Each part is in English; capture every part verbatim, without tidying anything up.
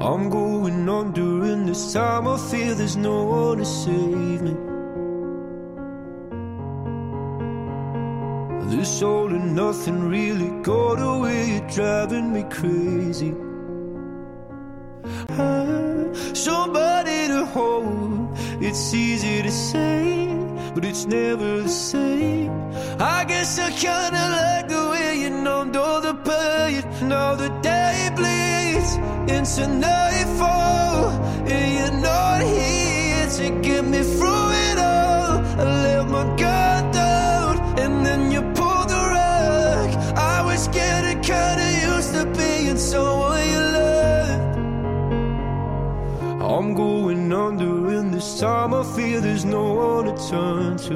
I'm going on during this time. I feel there's no one to save me. This all and nothing really got away. You're driving me crazy. I'm somebody to hold. It's easy to say, but it's never the same. I guess I kinda like the way you numbed all the pain. Now the day bleeds into nightfall, and you're not here to get me through it all. I let my guard down, and then you pulled the rug. I was getting kinda used to being someone you loved. I'm going under, and this time I feel there's no one to turn to.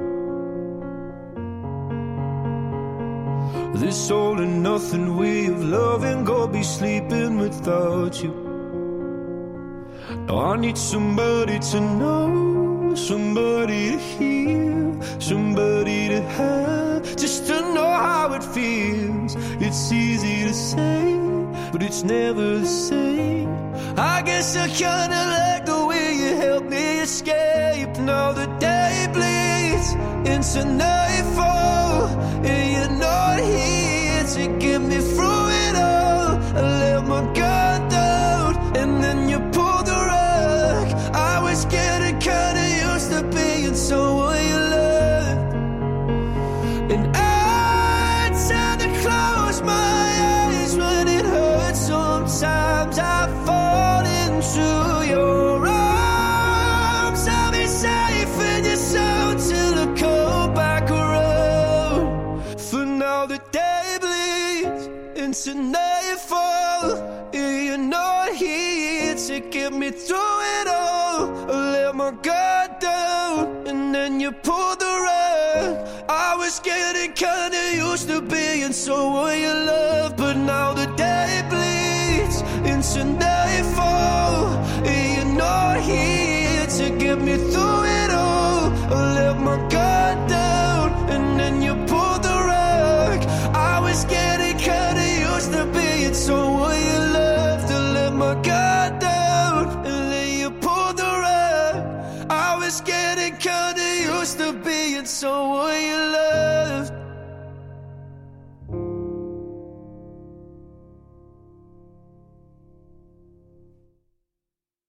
This all and nothing way of loving, gonna be sleeping without you. Now I need somebody to know, somebody to hear, somebody to have, just to know how it feels. It's easy to say, but it's never the same. I guess I kinda like the way you helped me escape. Now the day bleeds into nightfall, and you're not here to get me through it all. I let my guard down, and then you pulled the rug. I was getting kinda used to being someone you loved. And I tend to close my eyes when it hurts. Sometimes I fall into your arms. I'll be safe in your soul till I come back around. For now the day bleeds into nightfall, and you're not here to get me through it all. I let my guard down, and then you pulled the rug. I was getting kinda used to being someone you love, but now the day bleeds into nightfall, and you're not here to get me through it all. I let my guard down, and then you pulled the rug. I was getting kinda used to being someone you loved. I let my guard down, and then you pulled the rug. I was getting kinda used to being someone you loved.